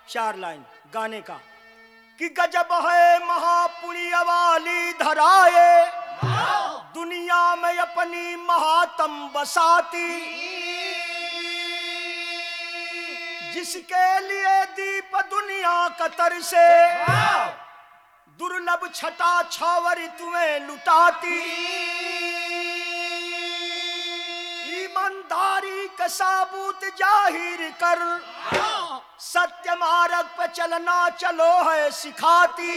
4 line गाने का कि गजब है महापुण्य वाली धराए, दुनिया में अपनी महातम बसाती, जिसके लिए दीप दुनिया कतर से दुर्लभ छटा छावर तुम्हें लुटाती, ईमानदारी का साबूत जाहिर कर सत्य मार्ग पे चलना चलो है सिखाती,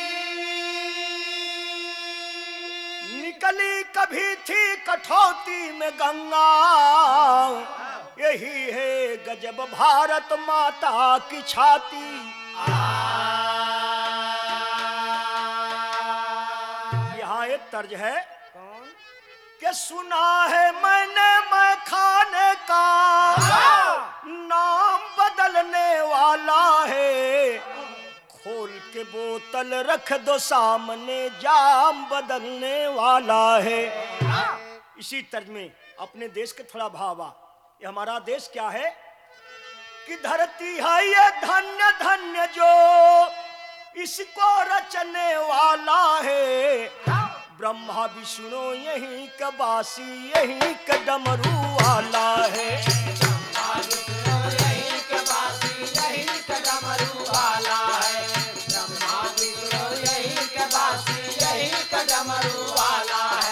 निकली कभी थी कठौती में गंगा, यही है गजब भारत माता की छाती। यहाँ एक तर्ज है कि सुना है मैंने मैं खाने का नाम बदलने वाला है, खोल के बोतल रख दो सामने जाम बदलने वाला है। इसी तर्ज में अपने देश के थोड़ा भावा, ये हमारा देश क्या है कि धरती है ये धन्य धन्य जो इसको रचने वाला है, ब्रह्मा विष्णु यही का बासी यही का डमरू वाला है, ब्रह्मा विष्णु यही का बासी यही का डमरू वाला है, ब्रह्मा विष्णु यही का बासी यही का डमरू वाला है।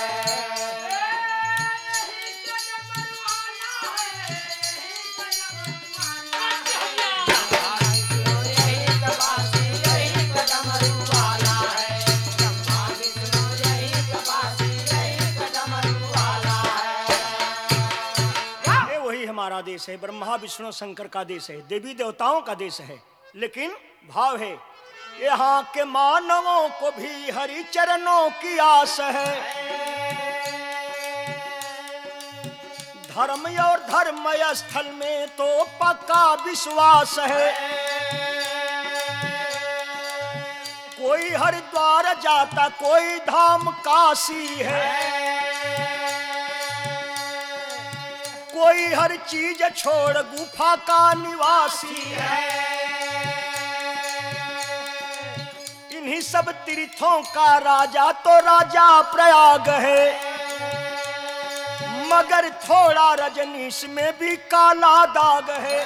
हमारा देश है, ब्रह्मा विष्णु शंकर का देश है, देवी देवताओं का देश है, लेकिन भाव है यहाँ के मानवों को भी हरि चरणों की आस है, धर्म और धर्मय स्थल में तो पक्का विश्वास है, कोई हरिद्वार जाता कोई धाम काशी है, कोई हर चीज छोड़ गुफा का निवासी है, इन्हीं सब तीर्थों का राजा तो राजा प्रयाग है, मगर थोड़ा रजनीश में भी काला दाग है,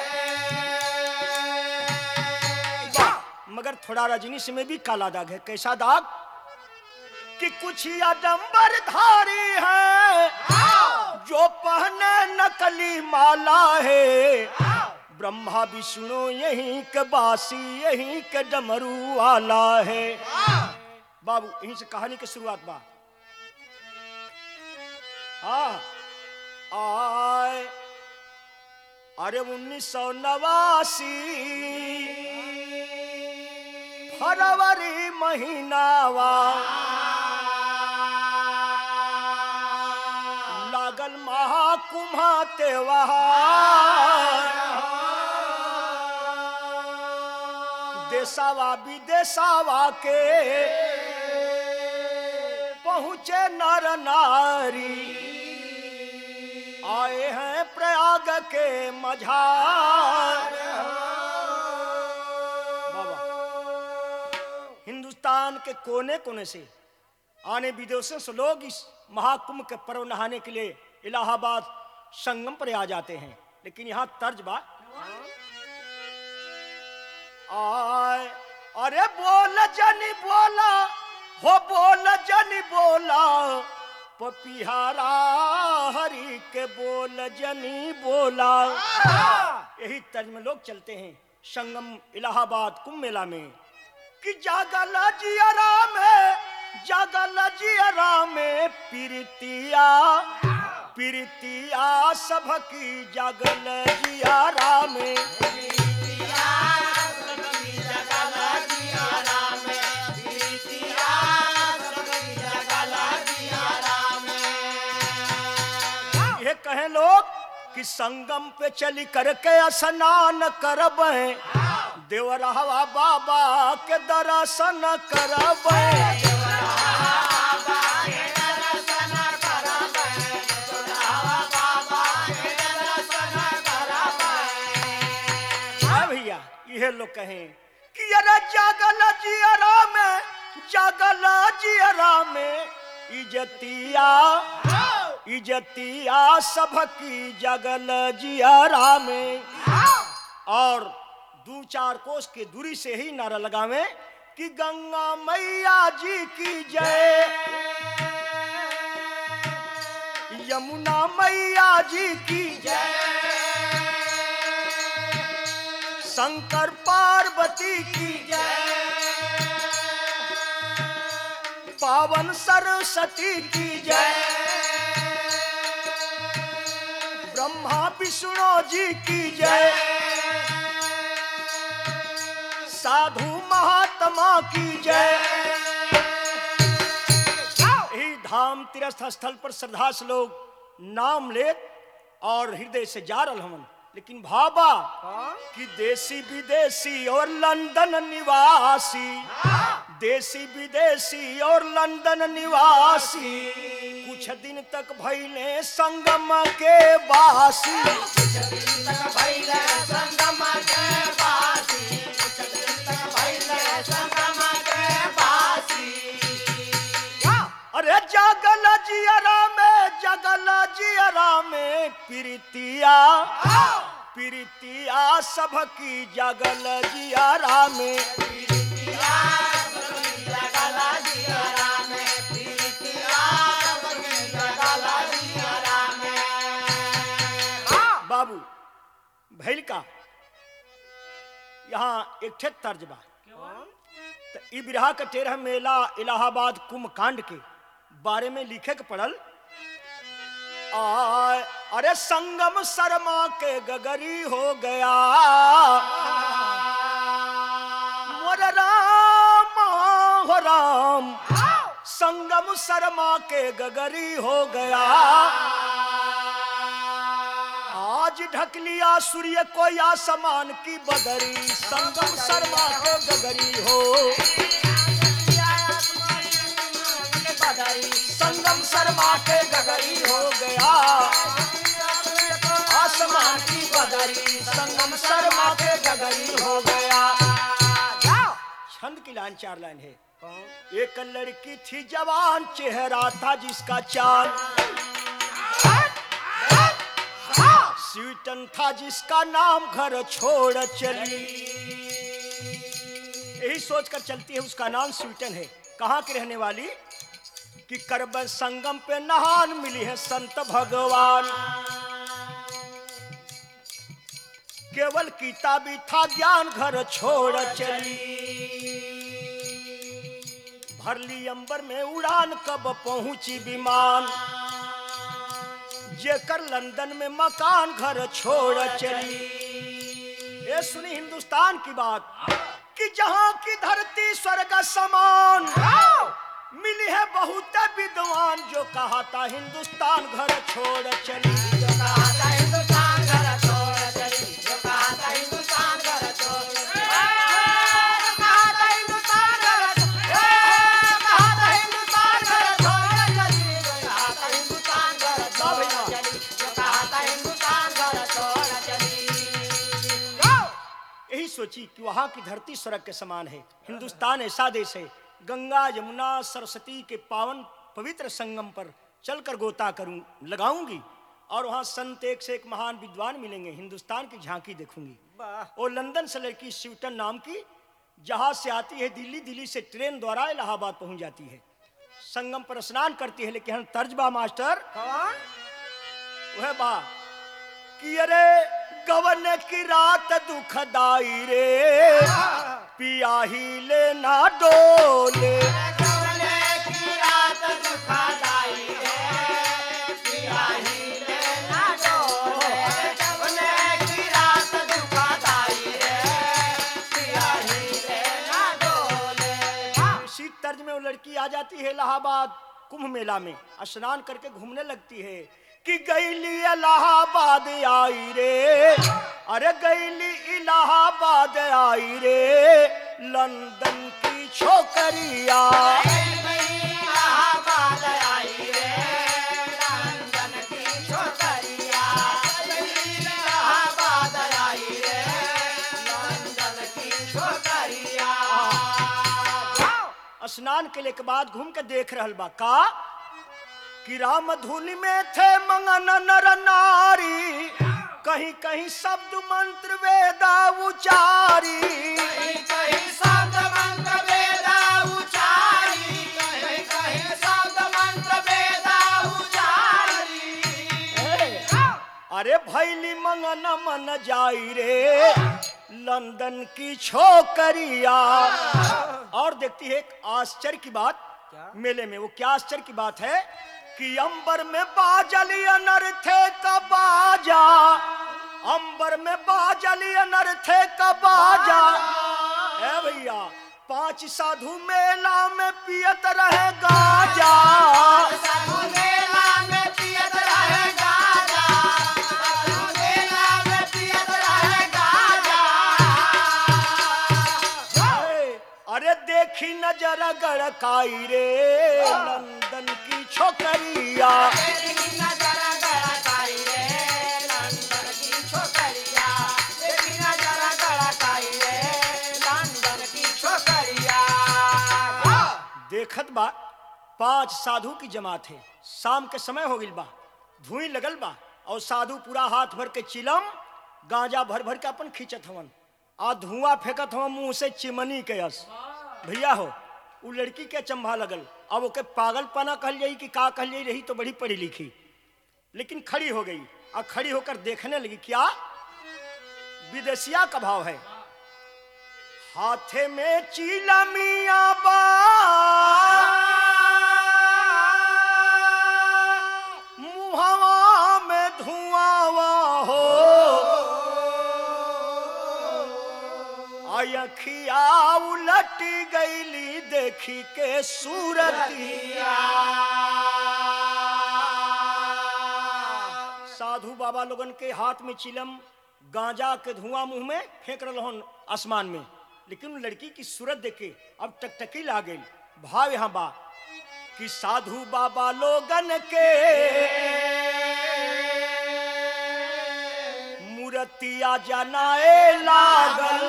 मगर थोड़ा रजनीश में भी काला दाग है। कैसा दाग कि कुछ आडंबर धारी है जो पहने नकली माला है, ब्रह्मा विष्णु यहीं के बासी यहीं के डमरू वाला है। बाबू यहीं से कहानी की शुरुआत बा। आए अरे 1989 फरवरी महीनावा लागल महाकुंभ त्योहार, देसावा विदेसावा के पहुँचे नर नारी, आए हैं प्रयाग के मझार। बाबा हिंदुस्तान के कोने कोने से आने विदेशों से लोग इस महाकुंभ के पर्व नहाने के लिए इलाहाबाद संगम पर आ जाते हैं, लेकिन यहाँ तर्ज बा आए अरे बोल जनी बोला हो बोल जनी बोला पपिहारा हरि के बोल जनी बोला। यही तर्ज में लोग चलते हैं संगम इलाहाबाद कुंभ मेला में कि जागल जियरा में जागल जियरा में पीरतिया पीरतिया सबकी जागल जियरा में कहे लोग कि संगम पे चली करके स्नान करब, देवरहवा बाबा के दर्शन करब। भैया ये लोग कहें इजतिया इजतिया सबकी जगल जियरा में। और 2-4 कोस के दूरी से ही नारा लगावे कि गंगा मैया जी की जय, यमुना मैया जी की जय, शंकर पार्वती की जय, पावन सरस्वती की जय, ब्रह्मा विष्णु जी की जय, साधु महात्मा की जय। यही धाम तीर्थ स्थल पर श्रद्धा से लोग नाम ले और हृदय से जा रहा हवन। लेकिन भाबा कि देसी विदेशी और लंदन निवासी, देसी विदेशी और लंदन निवासी कुछ दिन तक भइले संगम के वासी, कुछ दिन तक भइले संगम के वासी, कुछ दिन तक भइले संगम के वासी। अरे जगल जियरा में प्रीतिया प्रीतिया सबकी जगल जियरा में, प्रीतिया सबकी जगल जियरा में, प्रीतिया सबकी जगल जियरा में। बाबू भैल का यहाँ एक ठे तर्ज बा। तो ई बिरहा का 13 मेला इलाहाबाद कुंभ कांड के बारे में लिखे के पड़ल। अरे संगम शर्मा के गगरी हो गया, मोर राम हो राम, संगम शर्मा के गगरी हो गया। आज ढक लिया सूर्य को आसमान की बदरी, संगम शर्मा के गगरी हो, संगम शर्मा के गगरी हो गया, आसमान की बदरी, संगम शर्मा के गगरी हो गया। छंद की लाइन 4 लाइन है। एक लड़की थी जवान, चेहरा था जिसका चांद, स्वीटन था जिसका नाम, घर छोड़ चली। यही सोचकर चलती है उसका नाम स्वीटन है। कहाँ की रहने वाली कि करब संगम पे नहान, मिली है संत भगवान। केवल किताबी था ज्ञान, घर छोड़ चली। भरली अंबर में उड़ान, कब पहुंची विमान, जेकर लंदन में मकान, घर छोड़ चली। ये सुनी हिंदुस्तान की बात कि जहां की धरती स्वर्ग समान, मिली है बहुत विद्वान, जो कहा था हिंदुस्तान घर छोड़ चली, जो कहा था हिंदुस्तान घर छोड़ चली, जो कहा था हिंदुस्तान घर छोड़ चली, जो कहा था हिंदुस्तान घर छोड़ चली, जो कहा था हिंदुस्तान घर छोड़ चली, जो कहा था हिंदुस्तान घर छोड़ चली। यही सोची कि वहां की धरती स्वर्ग के समान है। हिंदुस्तान ऐसा देश है, गंगा यमुना सरस्वती के पावन पवित्र संगम पर चलकर गोता करूं लगाऊंगी और वहां संत एक से एक महान विद्वान मिलेंगे। हिंदुस्तान की झांकी देखूंगी। और लंदन से लड़की स्वीटन नाम की जहाज से आती है दिल्ली, दिल्ली से ट्रेन द्वारा इलाहाबाद पहुंच जाती है। संगम पर स्नान करती है। लेकिन तर्जबा मास्टर वह बा कि अरे गवन की रात दुखदाई रे, पिया ही लेना डोले, गवन की रात दुखदाई रे, पिया ही लेना डोले, गवन की रात दुखदाई रे, पिया ही लेना डोले। इसी तर्ज में वो लड़की आ जाती है इलाहाबाद कुंभ मेला में, स्नान करके घूमने लगती है कि गईली इलाहाबाद आई रे, अरे गईली इलाहाबाद आई रे, लंदन की छोकरिया, इलाहाबाद आई रे, लंदन की छोकरिया, इलाहाबाद आई रे, लंदन की छोकरिया। स्नान के लिए के बाद घूम के देख रहल बा का कि राम धुनि में थे मंगन नर नारी, कहीं कहीं शब्द मंत्र वेदा उचारी, कहीं कहीं शब्द मंत्र वेदा उचारी, कहीं कहीं शब्द मंत्र वेदा उचारी। अरे भैली मंगन मन जाई रे लंदन की छोकरिया। और देखती है एक आश्चर्य की बात मेले में। वो क्या आश्चर्य की बात है कि अंबर में बाजली अनर्थे का बाजा, अंबर में बाजली अनर्थे का बाजा। है भैया 5 साधु मेला में पियत रहे गाजा, साधु मेला में पियत रहे गाजा, साधु मेला में पियत रहे गाजा। अरे देखी नजर गड़काई रे लंदन की छोकरिया, देखी नजर गड़काई रे लंदन की छोकरिया, देखी नजर गड़काई रे लंदन की छोकरिया। देखत बा 5 साधु की जमात है। शाम के समय हो गइल बा, धुई लगल बा और साधु पूरा हाथ भर के चिलम गांजा भर भर के अपन खींचत हवन आ धुआं फेंकत हवन मुंह से चिमनी के यस। भैया हो उ लड़की के चंभा लगल। अब ओके पागलपना कहल जाई कि का कहल जाई, रही तो बड़ी पढ़ी लिखी, लेकिन खड़ी हो गई और खड़ी होकर देखने लगी। क्या विदेशिया का भाव है। हाथे में चिलमिया बा, मुहवा में धुआं हो, अखिया उलट गईली देखी के सूरतिया। साधु बाबा लोगन के हाथ में चिलम गांजा के धुआं मुंह में फेंक रहन आसमान में, लेकिन लड़की की सूरत देखे अब टकटकी ला गई। भाव यहाँ बा कि साधु बाबा लोगन के मूर्तिया जनाए लागल,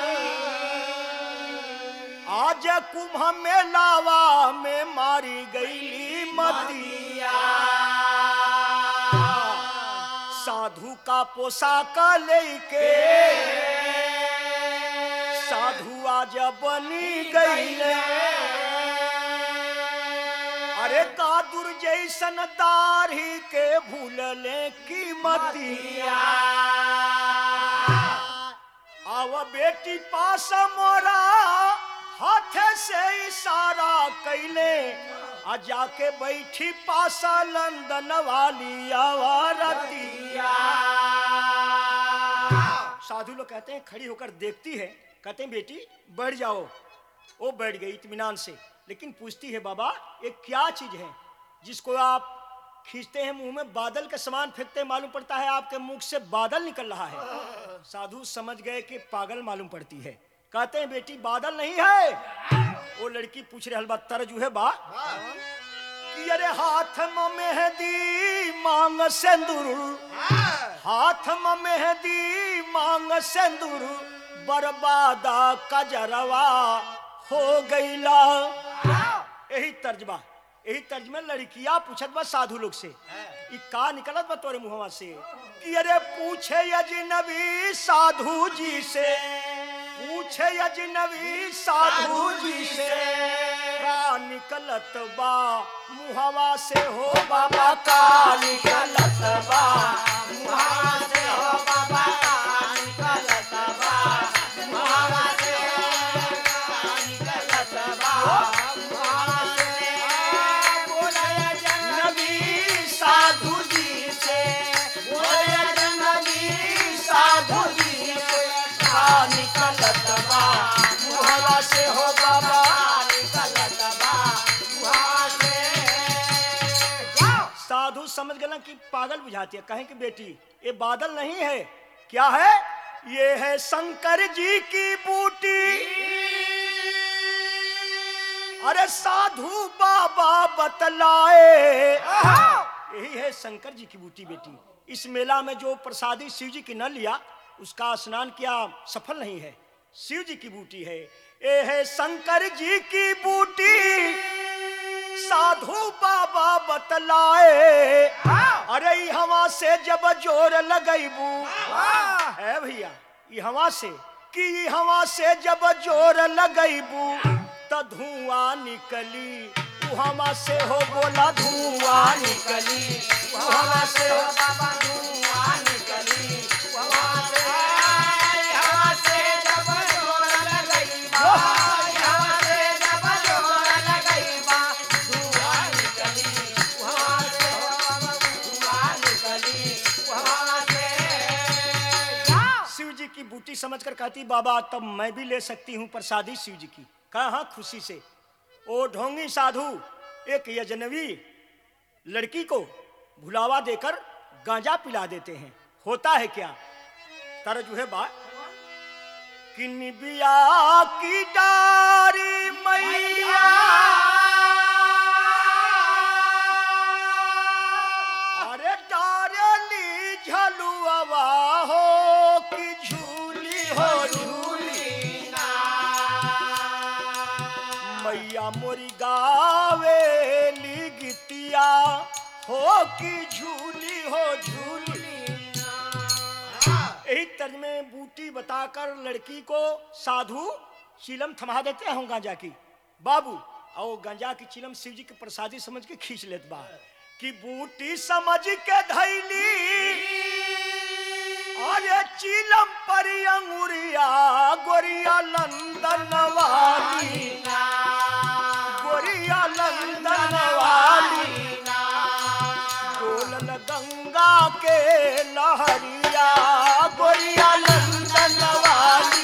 आज कुंभ मेलावा में मारी गईली मतिया। साधु का पोशाक लेके साधु आज बनी गईले, अरे कादुर जैसन दाढ़ी के भूलले की मतिया। आव बेटी पास मोरा हाथे से इशारा कैले, आ जाके बैठी पासा लंदन वाली आवारतिया। साधु लोग कहते हैं खड़ी होकर देखती है, कहते हैं बेटी बैठ जाओ। वो बैठ गई इत्मीनान से, लेकिन पूछती है बाबा ये क्या चीज है जिसको आप खींचते हैं मुंह में बादल के समान फेंकते, मालूम पड़ता है आपके मुख से बादल निकल रहा है। साधु समझ गए कि पागल मालूम पड़ती है। कहते हैं बेटी बादल नहीं है। वो लड़की पूछ रही हलवा तरजू है बा कि अरे हाथ में मेहंदी मांग सिंदूर, हाथ में मेहंदी मांग सिंदूर, बर्बादा कजरवा हो गईला। यही तर्जमा, यही तर्ज में लड़कियां पूछत बा साधु लोग से ई का निकलत बा तोरे मुहवा से कि अरे पूछे अजनबी साधु जी से, पूछे अजनबी साधु जी से, का निकलत बा मुहवा से हो बाबा, का निकलत बा मुहवा से हो बाबा, का निकलत बा मुहवा से हो, का निकलत बा मुहवा से। बोले अजनबी साधु जी से, बोले अजनबी साधु जी से, का निकलत बा मुहवा से हो बाबा, निकलत बा मुहवा से। साधु समझ गए कि पागल बुझाती है। कहें कि बेटी ये बादल नहीं है, क्या है? ये है शंकर जी की बूटी। अरे साधु बाबा बतलाए, यही है शंकर जी की बूटी बेटी। इस मेला में जो प्रसादी शिव जी की न लिया उसका स्नान किया सफल नहीं है। शिव जी की बूटी है, ये है शंकर जी की बूटी। साधु बाबा बतलाए, अरे ई हवा से जब जोर लगैबू, है भैया ई हवा से, कि ई हवा से जब जोर लगैबू त धुआं निकली, ऊ हवा से हो बोला धुआं निकली, ऊ हवा से हो बाबा धुआं निकली, हवा से जब जोर लगैबा, हवा से जब जोर लगैबा, धुआं निकली, हवा से धुआं निकली, हवा से। शिव जी की बूटी समझकर कहती बाबा तब मैं भी ले सकती हूँ प्रसादी शिव जी की। कहा हाँ खुशी से। ओ ढोंगी साधु एक यजनवी लड़की को भुलावा देकर गांजा पिला देते हैं। होता है क्या तरजु है बात कि निबिया की डारी मैया, अरे डारली झलुआ हो कि झूली हो झूली ना, मैया मोरी गावेली गितिया हो कि झूली हो झूली। यही तर्ज में बूटी बताकर लड़की को साधु चिलम थमा देते हैं गांजा की। बाबू और गंजा की चिलम शिव जी की प्रसादी समझ के खींच लेत बा कि बूटी समझ के धैली, अरे चिलम पर अंगुरिया गोरिया लंदन वाली, गोरिया लंदन वाली, बोलल गंगा के लहरिया गोरिया लंदन वाली।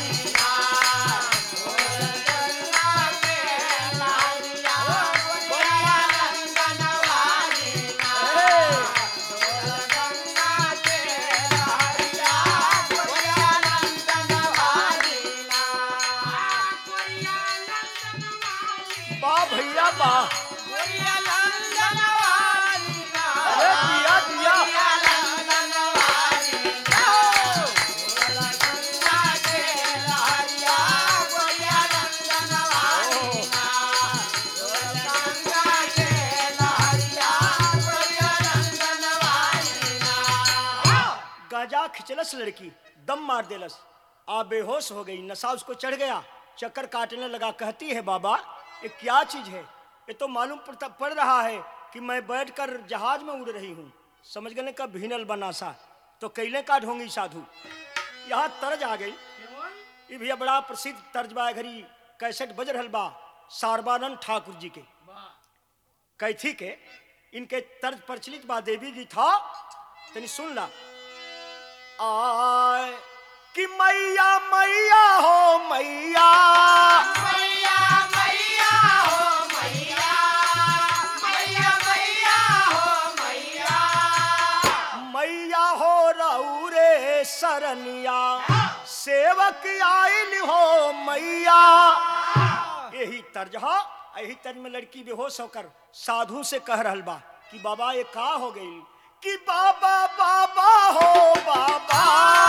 वाह भैया वाह, अरे दिया दिया। गांजा खिंचलस लड़की, दम मार देलस, आ बेहोश हो गई, नशा उसको चढ़ गया, चक्कर काटने लगा। कहती है बाबा ये क्या चीज है, ये तो मालूम पड़ रहा है कि मैं बैठकर जहाज में उड़ रही हूँ। समझ गए का भीनल बनासा तो कैले का ढोंगी साधु। यहाँ तर्ज आ गई, ये भैया बड़ा प्रसिद्ध तर्ज बा, घड़ी कैसेट बज रहल बा सारबानंद ठाकुर जी के कैथी के, इनके तर्ज प्रचलित बा देवी गीत था, तनी सुन ला। आए कि मैया मैया हो मैया, मैया मैया हो मैया, मैया मैया हो मैया, मैया हो रहू रे सरनिया, सेवक आइल हो मैया। यही तर्ज है। यही तर्ज में लड़की बेहोश होकर साधु से कह रहल बा कि बाबा ये का हो गई, कि बाबा बाबा हो बाबा,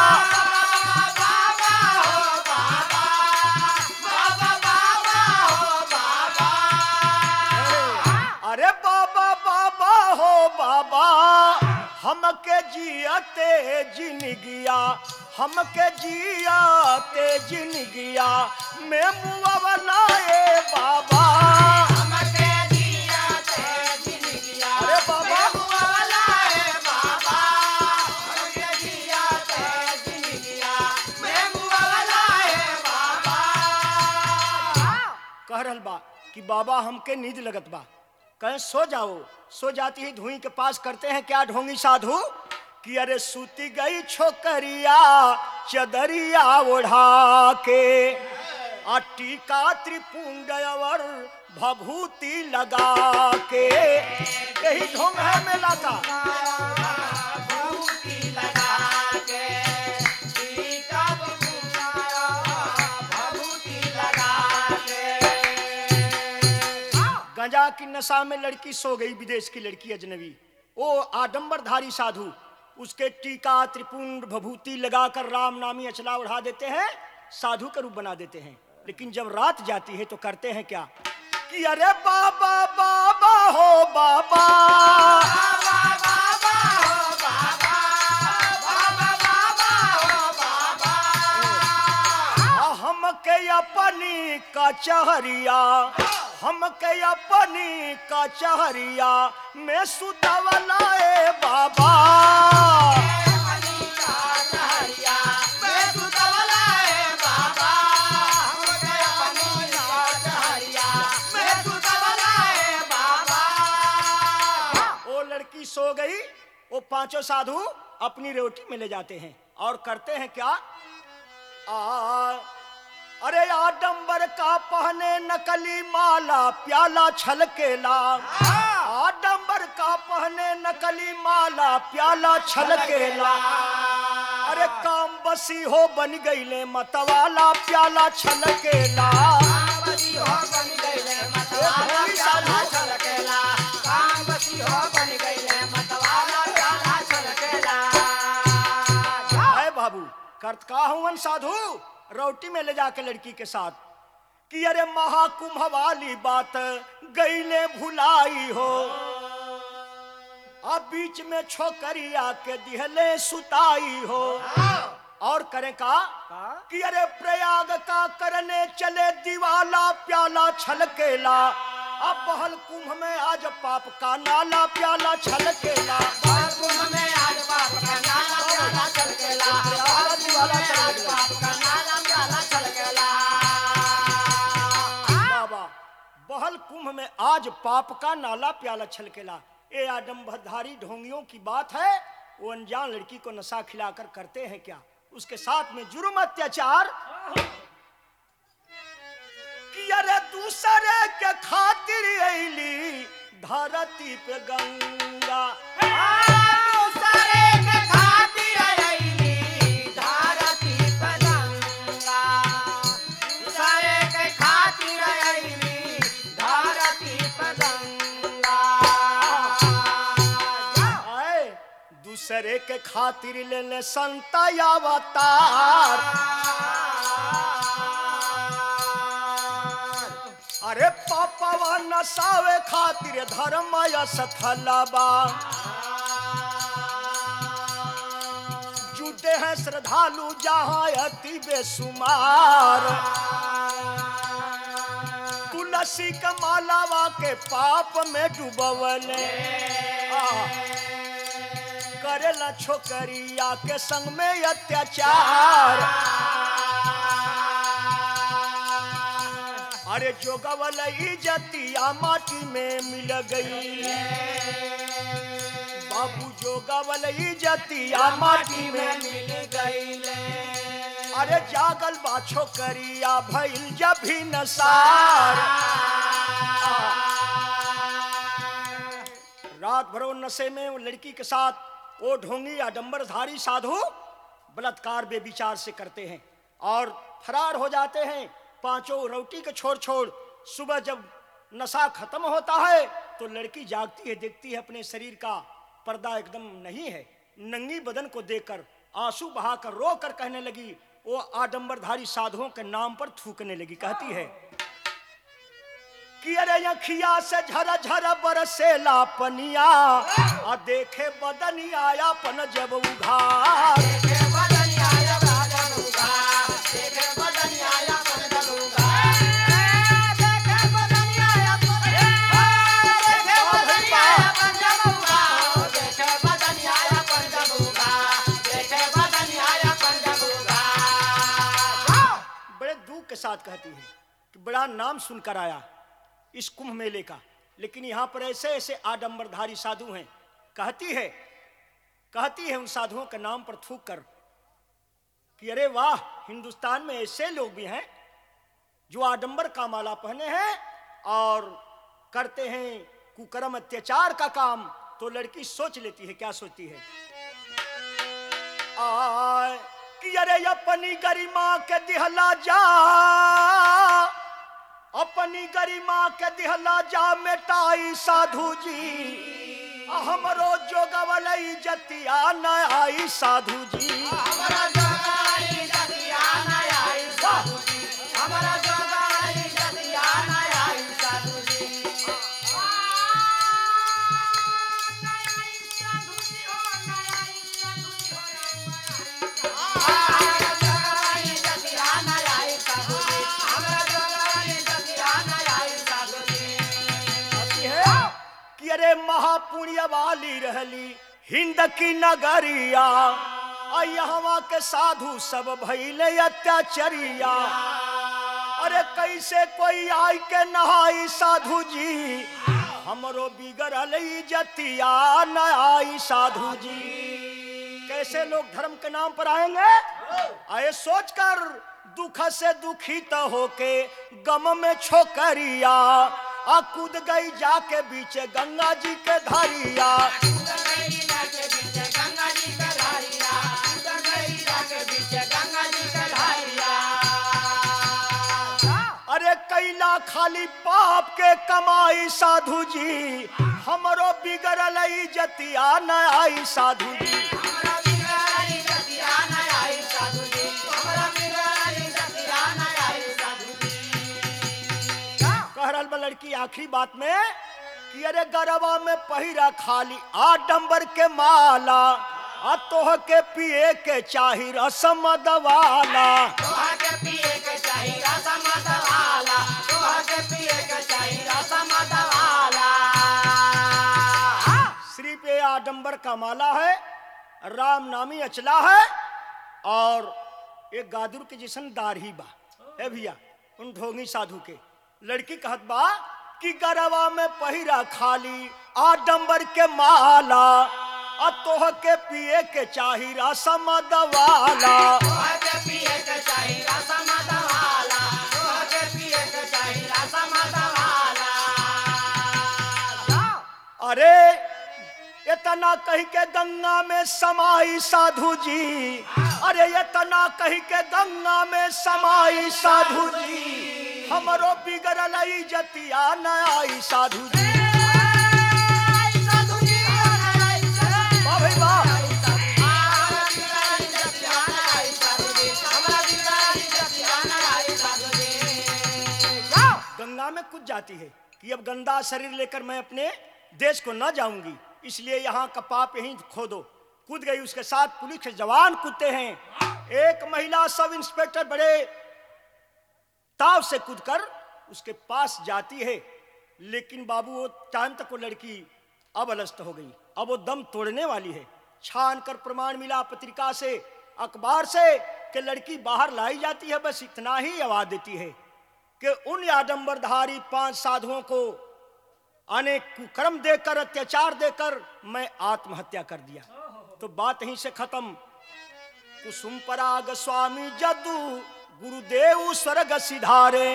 बाबा हो बाबा, बाबा बाबा हो बाबा, अरे बाबा बाबा हो बाबा, हमके जियते जिनगिया, हमके जियाते जिनगिया मैं मुआ बनाए बाबा। हमके जियाते जिनगिया, अरे बाबा वाला है बाबा, हमके जियाते जिनगिया, मैं वाला है बाबा। कह रहल बा कि बाबा हमके नींद लगत बा, कहे सो जाओ। सो जाती ही धुई के पास करते हैं क्या ढोंगी साधु कि अरे सूती गई छोकरिया चदरिया ओढ़ा के, टीका त्रिपुंड और भभूति लगा के। यही ढोंग है मेला का। भभूति लगा के, टीका भभूति लगा के। गंजा की नशा में लड़की सो गई, विदेश की लड़की अजनबी। वो आडंबरधारी साधु उसके टीका त्रिपुंड भभूति लगाकर राम नामी अचला उड़ा देते हैं, साधु का रूप बना देते हैं। लेकिन जब रात जाती है तो करते हैं क्या कि अरे बाबा बाबा हो बाबा, बाबा बाबा हो बाबा, बाबा बाबा हो बाबा। हमके अपनी कचहरिया, हमके अपनी कचहरिया में सुतवला ए बाबा। अपनी कचहरिया में सुतवला ए बाबा, हमके अपनी कचहरिया में सुतवला ए बाबा। वो लड़की सो गई, वो पांचों साधु अपनी रोटी में ले जाते हैं और करते हैं क्या? अरे आडंबर का पहने नकली माला प्याला छलकेला, आडंबर का पहने नकली माला प्याला छलकेला। अरे काम बसी हो बन गईले मतवाला प्याला छलकेला। बसी हो बन गईले मतवाला प्याला छलकेला, काम बसी हो बन गईले मतवाला प्याला छलकेला। है बाबू करत का हुवन साधु रोटी में ले जाके लड़की के साथ कि अरे महाकुंभ वाली बात गईले भुलाई हो, अब बीच में छोकरिया के दिहले सुताई हो। और करें का कि अरे प्रयाग का करने चले दिवाला प्याला छलकेला, अब बहल कुंभ में आज पाप का नाला प्याला छलकेला। बहल कुंभ में आज पाप का नाला प्याला छलकेला, बहल कुंभ में आज पाप का नाला प्याला छलकेला। बाबा बहल कुंभ में आज पाप का नाला प्याला छलकेला। ये आडंबरधारी ढोंगियों की बात है। वो अनजान लड़की को नशा खिलाकर करते हैं क्या? उसके साथ में जुर्म अत्याचार कि अरे दूसरे के खातिर अइली धरती पे गंगा, दूसरे के खातिर अइली धरती पे गंगा, दूसरे के खातिर अइली धरती पे गंगा। आए दूसरे के खातिर ले ले संत अवतार। अरे पापवा नसावे खातिर धर्म स्थलबा, जुटे हैं श्रद्धालु जहाँ अति बेसुमार। तुलसी के मालावा के पाप में डूबवले, करेला छोकरिया के संग में अत्याचार। अरे जोगवल इज्जतिया माटी में मिल गई, बाबू जोगवल इज्जतिया माटी में मिल गईले। अरे जागल बा छोकरिया भइल जब भी नसार। रात भर वो नशे में वो लड़की के साथ वो ढोंगी आडंबरधारी साधु बलात्कार बेविचार से करते हैं और फरार हो जाते हैं। पांचों रोटी के छोड़ छोड़ सुबह जब नशा खत्म होता है तो लड़की जागती है, देखती है अपने शरीर का पर्दा एकदम नहीं है। नंगी बदन को देखकर आंसू बहाकर रो कर कहने लगी, वो आडंबरधारी साधुओं के नाम पर थूकने लगी। कहती है कि अरे अखिया से झर झर बरसेला पनिया, आ देखे बदनिया अपन जब उघार। देखे बदनिया जब उघार, देखे बदनिया अपन जब उघार, देखे बदनिया अपन जब उघार, देखे बदनिया अपन जब उघार, देखे बदनिया अपन जब उघार। बड़े दुख के साथ कहती है कि बड़ा नाम सुनकर आया इस कुंभ मेले का, लेकिन यहाँ पर ऐसे ऐसे आडंबरधारी साधु हैं। कहती है उन साधुओं के नाम पर थूक कर कि अरे वाह, हिंदुस्तान में ऐसे लोग भी हैं जो आडंबर का माला पहने हैं और करते हैं कुकर्म अत्याचार का काम। तो लड़की सोच लेती है, क्या सोचती है कि अरे अपनी गरिमा के दिहला जा, अपनी गरिमा के दिहला जा मिटाई साधु जी। हमरो जोगवल इज्जतिया न आई साधु जी, हमरा जोगवल इज्जतिया न आई साधु जी, हमरा जोगवल इज्जतिया न आई साधु जी। जहाँ पुण्य वाली रहली हिंद की नगरिया, यहाँ के साधु सब भइले अत्याचरिया। अरे कैसे कोई आई के नहाई साधु जी, हमरो बिगड़ल इज्जतिया न आई साधु जी। कैसे लोग धर्म के नाम पर आएंगे? आए सोचकर दुख से दुखित होके गम में छोकरिया, आ कूद गई जाके बीचे गंगा जी के धारिया। अरे कैला खाली पाप के कमाई साधु जी, हमरो बिगड़ल इज्जतिया न आई साधु जी। कह रहल बा लड़की आखिरी बात में कि अरे गरबा में पहिरा खाली आडंबर के माला, आ तोह के पिए के चाही रसम दवाला। श्री पे आडंबर का माला है, राम नामी अचला है, और एक गादुर के जैसन दाढ़ी बा है भैया उन ढोंगी साधु के। लड़की कहत बा कि गरबा में पहिरा खाली आडंबर के माला, आ तोह के पिए के चाही रसम दवाला। अरे इतना कही के गंगा में समाई साधु जी, अरे इतना कही के गंगा में समाई साधु जी, हमरो बिगड़ल इज्जतिया न आई साधु जी। गंगा में कूद जाती है कि अब गंदा शरीर लेकर मैं अपने देश को न जाऊंगी, इसलिए यहाँ का पाप यहीं खो दो। कूद गई, उसके साथ पुलिस के जवान कूदते हैं। एक महिला सब इंस्पेक्टर बड़े ताव से कूदकर उसके पास जाती है, लेकिन बाबू वो टाइम तक वो लड़की अब अलस्त हो गई, अब वो दम तोड़ने वाली है। छान कर प्रमाण मिला पत्रिका से, अखबार से कि लड़की बाहर लाई जाती है। बस इतना ही आवाज देती है कि उन आडंबरधारी 5 साधुओं को अनेक कुकर्म देकर, अत्याचार देकर मैं आत्महत्या कर दिया। तो बात यहीं से खत्म। कुसुम पराग स्वामी जदू गुरुदेव स्वर्ग सिधारे,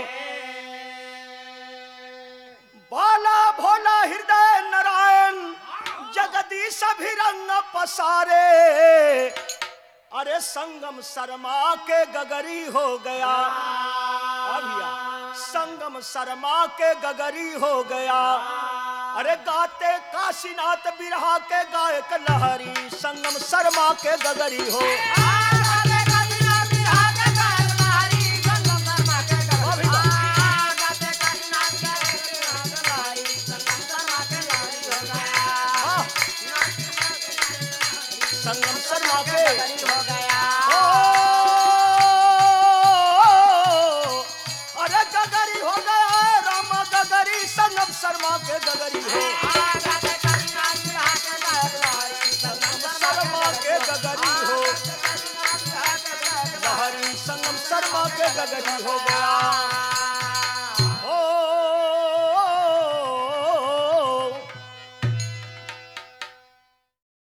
बाला भोला हृदय नारायण जगदीश अभिरंग पसारे। अरे संगम शर्मा के गगरी हो गया, अभिया संगम शर्मा के गगरी हो गया। अरे गाते काशीनाथ बिरहा के गायक लहरी, संगम शर्मा के गगरी हो। संगम शर्मा के हो गया। अरे गगरी हो गया, रामा गगरी संगम शर्मा के गगरी हो। संगम शर्मा के गगरी हो, लहरी संगम शर्मा के गगरी हो गया।